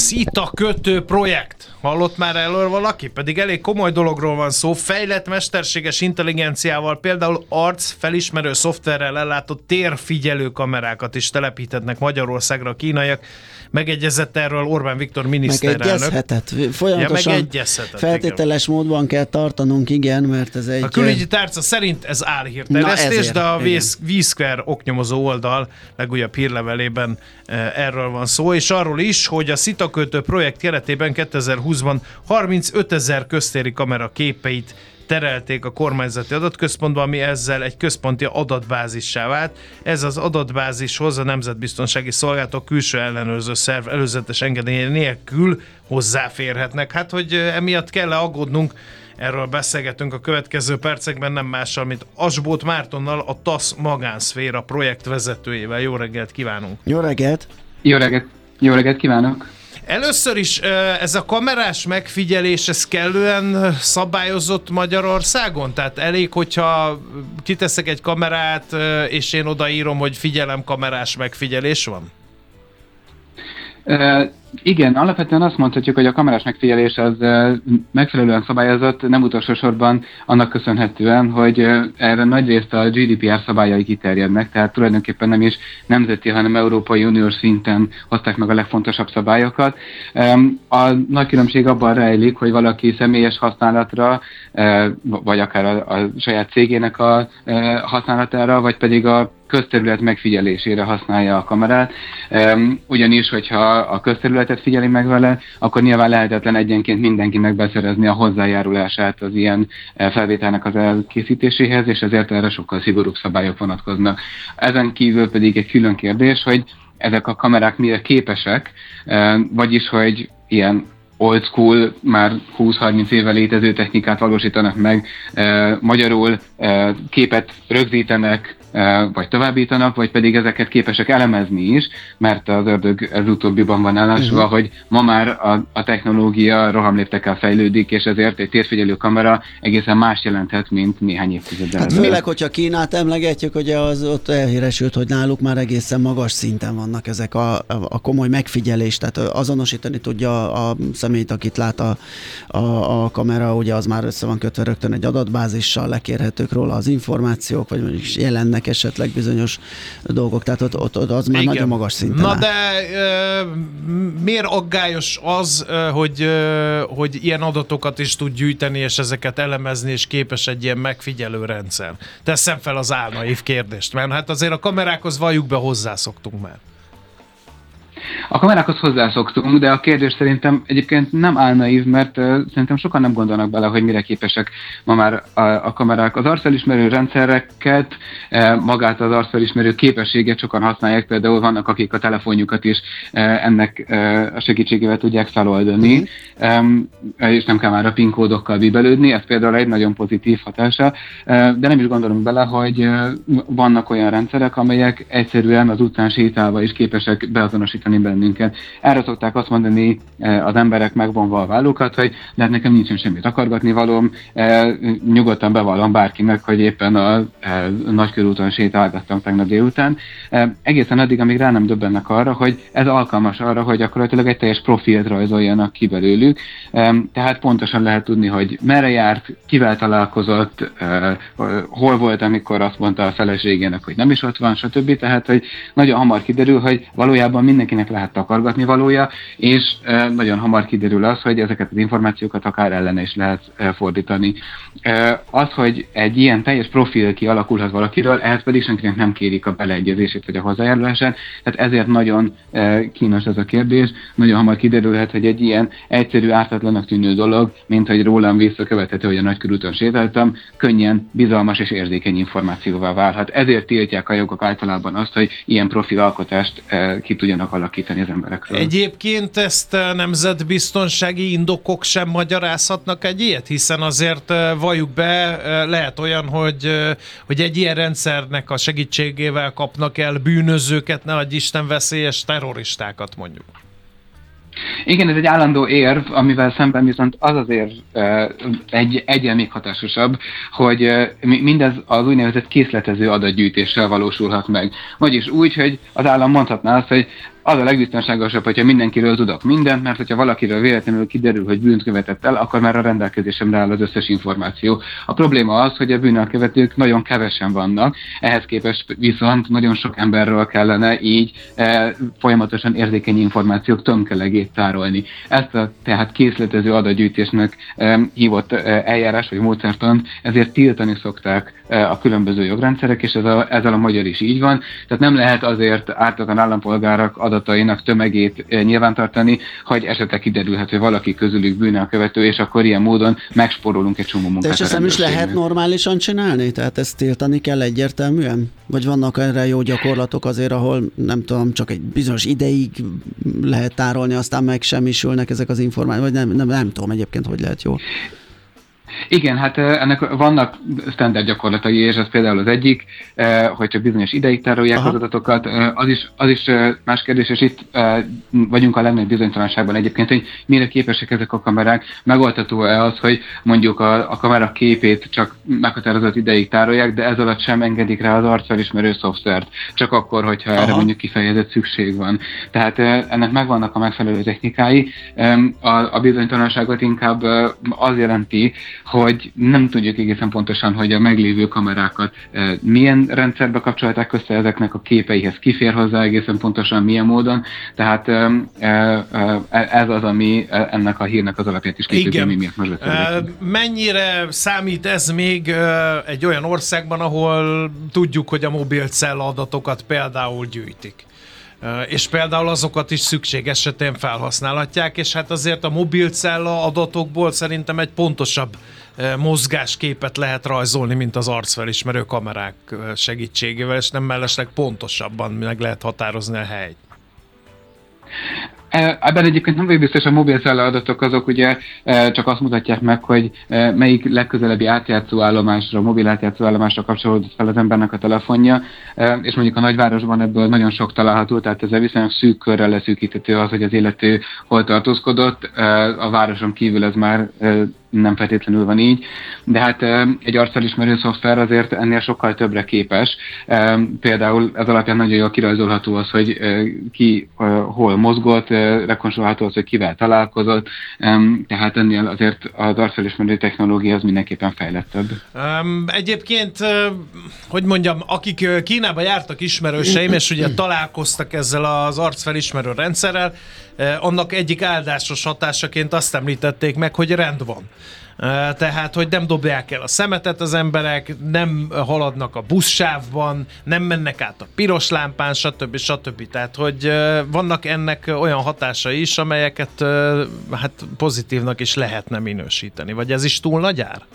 Szita kötő projekt. Hallott már erről valaki? Pedig elég komoly dologról van szó. Fejlett mesterséges intelligenciával, például arc felismerő szoftverrel ellátott térfigyelő kamerákat is telepíthetnek Magyarországra a kínaiak. Megegyezett erről Orbán Viktor miniszterelnök. Megegyezhetett. Folyamatosan feltételes módban kell tartanunk, igen, mert ez egy... A külügyi tárca szerint ez álhírterjesztés, de a V-Square oknyomozó oldal legújabb hírlevelében erről van szó, és arról is, hogy a Szita kötő projekt keretében 2020-ban 35 000 köztéri kamera képeit terelték a kormányzati adatközpontba, ami ezzel egy központi adatbázissá vált. Ez az adatbázishoz a Nemzetbiztonsági Szolgálatok külső ellenőrző szerv előzetes engedélye nélkül hozzáférhetnek. Hát, hogy emiatt kell-e aggódnunk, erről beszélgetünk a következő percekben, nem mással, mint Asbóth Mártonnal, a TASZ Magánszféra projekt vezetőjével. Jó reggelt kívánunk! Jó reggelt! Jó reggelt kívánok! Először is ez a kamerás megfigyelés, ez kellően szabályozott Magyarországon? Tehát elég, hogyha kiteszek egy kamerát, és én odaírom, hogy figyelem, kamerás megfigyelés van? Igen, alapvetően azt mondhatjuk, hogy a kamerás megfigyelés az megfelelően szabályozott, nem utolsó sorban annak köszönhetően, hogy erre nagyrészt a GDPR szabályai kiterjednek, tehát tulajdonképpen nem is nemzeti, hanem Európai Uniós szinten hozták meg a legfontosabb szabályokat. A nagy különbség abban rejlik, hogy valaki személyes használatra, vagy akár a saját cégének a használatára, vagy pedig a közterület megfigyelésére használja a kamerát, ugyanis, hogyha a közterületet figyeli meg vele, akkor nyilván lehetetlen egyenként mindenkinek beszerezni a hozzájárulását az ilyen felvételnek az elkészítéséhez, és ezért erre sokkal szigorúbb szabályok vonatkoznak. Ezen kívül pedig egy külön kérdés, hogy ezek a kamerák mire képesek, vagyis, hogy ilyen old school, már 20-30 éve létező technikát valósítanak meg, magyarul képet rögzítenek, vagy továbbítanak, vagy pedig ezeket képesek elemezni is, mert az ördög ez utóbbiban van állásva, hogy ma már a technológia rohamléptekkel fejlődik, és ezért egy térfigyelő kamera egészen más jelenthet, mint néhány évtizeddel. Hát főleg, hogyha Kínát emlegetjük, ugye az ott elhíresült, hogy náluk már egészen magas szinten vannak ezek a komoly megfigyelés, tehát azonosítani tudja a személyt, akit lát a kamera, ugye az már össze van kötve rögtön egy adatbázissal, lekérhetők róla az információk, vagy mondjuk jelennek esetleg bizonyos dolgok, tehát ott az már nagyon magas szinten. Na de miért aggályos az, hogy ilyen adatokat is tud gyűjteni, és ezeket elemezni, és képes egy ilyen megfigyelő rendszer? Teszem fel az álnaív kérdést, mert hát azért a kamerákhoz valljuk be, hozzászoktunk már. A kamerákhoz hozzászoktunk, de a kérdés szerintem egyébként nem álnaív, mert szerintem sokan nem gondolnak bele, hogy mire képesek ma már a kamerák. Az arcfelismerő rendszereket, magát az arcfelismerő képességet sokan használják, például vannak, akik a telefonjukat is ennek a segítségével tudják feloldani, és nem kell már a PIN kódokkal bíbelődni, ez például egy nagyon pozitív hatása, de nem is gondolunk bele, hogy vannak olyan rendszerek, amelyek egyszerűen az utcán sétálva is képesek beazonosítani bennünket. Erre szokták azt mondani az emberek megvonva a vállukat, hogy de hát nekem nincsen semmi takargatni valóm, nyugodtan bevallom bárkinek, hogy éppen a Nagykörúton sétálgattam tegnap délután. Egészen addig, amíg rá nem döbbennek arra, hogy ez alkalmas arra, hogy gyakorlatilag egy teljes profilt rajzoljanak ki belőlük. Tehát pontosan lehet tudni, hogy merre járt, kivel találkozott, hol volt, amikor azt mondta a feleségének, hogy nem is ott van, stb. Tehát, hogy nagyon hamar kiderül, hogy valójában mindenkinek lehet takargatni valója, és nagyon hamar kiderül az, hogy ezeket az információkat akár ellene is lehet fordítani. Az, hogy egy ilyen teljes profil kialakulhat valakiről, ehhez pedig senkinek nem kérik a beleegyezését vagy a hozzájárulását, tehát ezért nagyon kínos ez a kérdés. Nagyon hamar kiderülhet, hogy egy ilyen egyszerű, ártatlanak tűnő dolog, mint hogy rólam visszakövethető, hogy a Nagykörúton sétáltam, könnyen bizalmas és érzékeny információvá válhat. Ezért tiltják a jogok általában azt, hogy ilyen profilalkotást ki tudjanak alakítani az emberekről. Egyébként ezt nemzetbiztonsági indokok sem magyarázhatnak egy ilyet, hiszen azért valljuk be, lehet olyan, hogy egy ilyen rendszernek a segítségével kapnak el bűnözőket, ne adj Isten, veszélyes terroristákat mondjuk. Igen, ez egy állandó érv, amivel szemben viszont az azért egyen még hatásosabb, hogy mindez az úgynevezett készletező adatgyűjtéssel valósulhat meg. Vagyis úgy, hogy az állam mondhatná azt, hogy az a legbiztonságosabb, hogyha mindenkiről tudok mindent, mert hogyha valakiről véletlenül kiderül, hogy bűnt követett el, akkor már a rendelkezésemre áll az összes információ. A probléma az, hogy a bűnelkövetők nagyon kevesen vannak, ehhez képest viszont nagyon sok emberről kellene így folyamatosan érzékeny információk tömkelegét tárolni. Ezt a tehát készletező adatgyűjtésnek hívott eljárás vagy módszertant, ezért tiltani szokták a különböző jogrendszerek, és ezzel a magyar is így van. Tehát nem lehet azért ártatlan állampolgárok adatainak tömegét nyilvántartani, hogy esetleg kiderülhet, hogy valaki közülük bűnelkövető, és akkor ilyen módon megspórolunk egy csomó munkát. De és ezt nem is lehet normálisan csinálni? Tehát ezt tiltani kell egyértelműen? Vagy vannak erre jó gyakorlatok azért, ahol nem tudom, csak egy bizonyos ideig lehet tárolni, aztán megsemmisülnek ezek az információk, vagy nem tudom egyébként, hogy lehet jól. Igen, hát ennek vannak standard gyakorlatai, és ez például az egyik, hogy csak bizonyos ideig tárolják az adatokat, az is más kérdés, és itt vagyunk a legnagyobb bizonytalanságban egyébként, hogy mire képesek ezek a kamerák. Megoldható-e az, hogy mondjuk a kamera képét csak meghatározott ideig tárolják, de ez alatt sem engedik rá az arcfelismerő szoftvert, csak akkor, hogyha erre mondjuk kifejezett szükség van. Tehát ennek megvannak a megfelelő technikái. A bizonytalanságot inkább az jelenti, hogy nem tudjuk egészen pontosan, hogy a meglévő kamerákat milyen rendszerbe kapcsolták össze, ezeknek a képeihez kifér hozzá egészen pontosan milyen módon. Tehát ez az, ami ennek a hírnek az alapját is képezi, ami miatt most beszélünk. Mennyire számít ez még egy olyan országban, ahol tudjuk, hogy a mobilcella adatokat például gyűjtik? És például azokat is szükség esetén felhasználhatják, és hát azért a mobilcella adatokból szerintem egy pontosabb mozgásképet lehet rajzolni, mint az arcfelismerő kamerák segítségével, és nem mellesleg pontosabban meg lehet határozni a helyt. Ebben egyébként nem vagyok biztos, a mobilcella adatok azok ugye csak azt mutatják meg, hogy melyik legközelebbi átjátszó állomásra, mobil átjátszó állomásra kapcsolódott fel az embernek a telefonja, és mondjuk a nagyvárosban ebből nagyon sok található, tehát ezzel viszonylag szűk körrel leszűkíthető az, hogy az illető hol tartózkodott, a városon kívül ez már nem feltétlenül van így, de hát egy arcfelismerő szoftver azért ennél sokkal többre képes. Például ez alapján nagyon jól kirajzolható az, hogy ki hol mozgott, rekonstruálható az, hogy kivel találkozott, tehát ennél azért az arcfelismerő technológia az mindenképpen fejlettebb. Egyébként, hogy mondjam, akik Kínába jártak ismerőseim, és ugye találkoztak ezzel az arcfelismerő rendszerrel, annak egyik áldásos hatásaként azt említették meg, hogy rend van. Tehát, hogy nem dobják el a szemetet az emberek, nem haladnak a buszsávban, nem mennek át a piros lámpán, stb. Tehát, hogy vannak ennek olyan hatásai is, amelyeket hát pozitívnak is lehetne minősíteni. Vagy ez is túl nagy ár?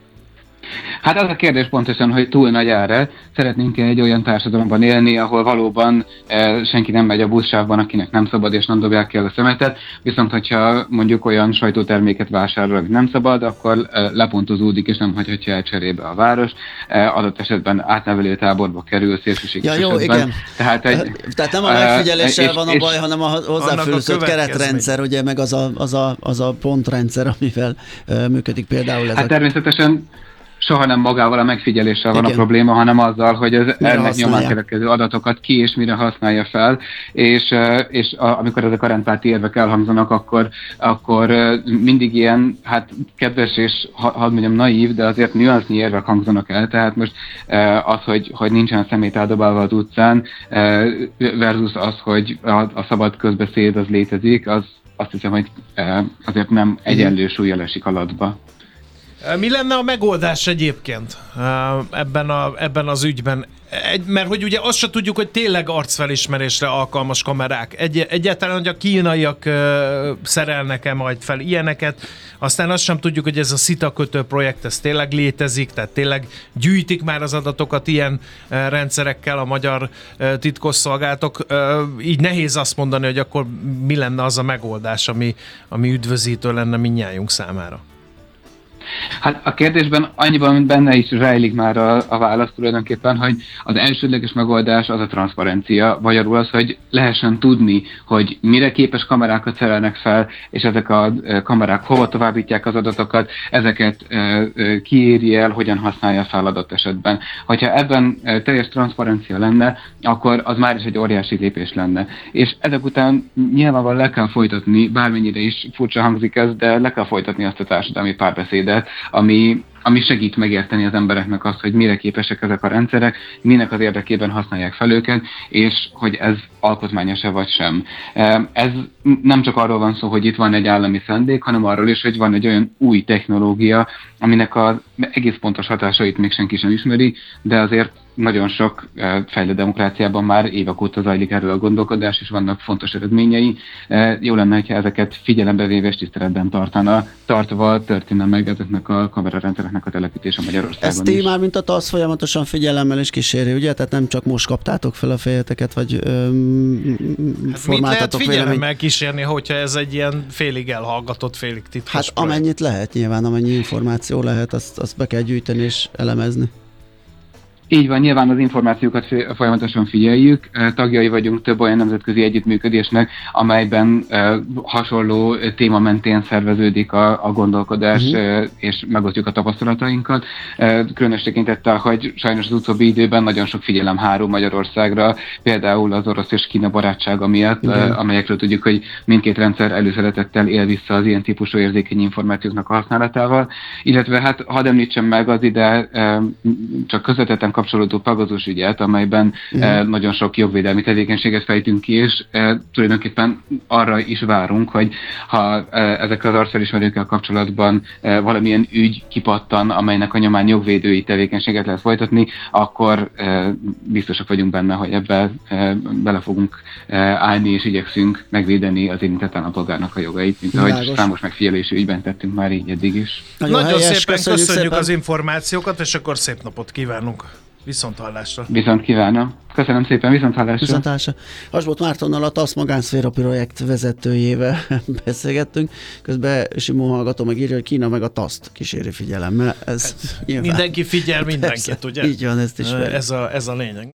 Hát az a kérdés pontosan, hogy túl nagy ára. Szeretnénk egy olyan társadalomban élni, ahol valóban senki nem megy a buszsávban, akinek nem szabad, és nem dobják el a szemetet, viszont hogyha mondjuk olyan sajtóterméket vásárol, amit nem szabad, akkor lepontozódik, és nem hagyhatja el cserébe a város. Adott esetben átnevelő táborba kerül szélsőséges esetben. Igen. Tehát nem a megfigyeléssel van a baj, hanem a hozzáfűzött keretrendszer, ugye, meg az a pontrendszer, amivel működik például ez. Hát természetesen soha nem magával a megfigyeléssel van a probléma, hanem azzal, hogy az ennek nyomán keletkező adatokat ki és mire használja fel, és amikor ezek a rendpárti érvek elhangzanak, akkor mindig ilyen, hát kedves és hadd mondjam naív, de azért nüansznyi érvek hangzanak el, tehát most az, hogy nincsen szemét eldobálva az utcán, versus az, hogy a szabad közbeszéd az létezik, az azt hiszem, hogy azért nem egyenlő súllyal esik alatba. Mi lenne a megoldás egyébként ebben az ügyben? Mert hogy ugye azt se tudjuk, hogy tényleg arcfelismerésre alkalmas kamerák. Egyáltalán, hogy a kínaiak szerelnek-e majd fel ilyeneket. Aztán azt sem tudjuk, hogy ez a szitakötő projekt, ez tényleg létezik, tehát tényleg gyűjtik már az adatokat ilyen rendszerekkel a magyar titkosszolgálatok. Így nehéz azt mondani, hogy akkor mi lenne az a megoldás, ami üdvözítő lenne mindnyájunk számára. Hát a kérdésben annyiban benne is rejlik már a válasz tulajdonképpen, hogy az elsődleges megoldás az a transzparencia, magyarul az, hogy lehessen tudni, hogy mire képes kamerákat szerelnek fel, és ezek a kamerák hova továbbítják az adatokat, ezeket ki éri el, hogyan használja fel adott esetben. Hogyha ebben teljes transzparencia lenne, akkor az már is egy óriási lépés lenne. És ezek után nyilvánvalóan le kell folytatni, bármennyire is furcsa hangzik ez, de le kell folytatni azt a társadalmi párbeszédet, ami segít megérteni az embereknek azt, hogy mire képesek ezek a rendszerek, minek az érdekében használják fel őket, és hogy ez alkotmányos-e vagy sem. Ez nem csak arról van szó, hogy itt van egy állami szándék, hanem arról is, hogy van egy olyan új technológia, aminek az egész pontos hatásait még senki sem ismeri, de azért nagyon sok fejlett demokráciában már évek óta zajlik erről a gondolkodás, és vannak fontos eredményei. Jó lenne, hogyha ezeket figyelembe véve és tiszteletben tartva történne meg ezeknek a kamerarendszereknek a telepítése Magyarországon. Ezt ti már, mint a TASZ folyamatosan figyelemmel is kíséri, ugye? Tehát nem csak most kaptátok fel a fejeteket, vagy formáltatok mit lehet figyelemmel kísérni, hogyha ez egy ilyen félig elhallgatott, félig titkos projekt? Amennyit lehet nyilván, amennyi információ lehet, azt be kell gyűjteni és elemezni. Így van, nyilván az információkat folyamatosan figyeljük. Tagjai vagyunk több olyan nemzetközi együttműködésnek, amelyben hasonló téma mentén szerveződik a gondolkodás, és megosztjuk a tapasztalatainkat. Különös tekintettel, hogy sajnos az utóbbi időben nagyon sok figyelem hárul Magyarországra, például az orosz és Kína barátsága miatt, amelyekről tudjuk, hogy mindkét rendszer előszeretettel él vissza az ilyen típusú érzékeny információknak a használatával. Illetve hát hadd említsem meg az ide csak közvetetten kapcsolódó Pegasus ügyet, amelyben nagyon sok jogvédelmi tevékenységet fejtünk ki, és tulajdonképpen arra is várunk, hogy ha ezekkel az arcfelismerőkkel kapcsolatban valamilyen ügy kipattan, amelynek a nyomán jogvédői tevékenységet lehet folytatni, akkor biztosak vagyunk benne, hogy ebbe bele fogunk állni, és igyekszünk megvédeni az érintett állampolgárnak a jogait, mint ahogy számos megfigyelési ügyben tettünk már így eddig is. Nagyon szépen köszönjük az információkat, és akkor szép napot kívánunk. Viszonthallásra. Viszont kívánom. Köszönöm szépen, viszonthallásra. Viszonthallásra. Asbolt Mártonnal, a TASZ magánszféra projekt vezetőjével beszélgettünk. Közben Simon hallgató meg írja, hogy Kína meg a TASZ-t kíséri figyelemmel. Ez mindenki figyel mindenkit, ugye? Így van, ezt is. Ez a lényeg.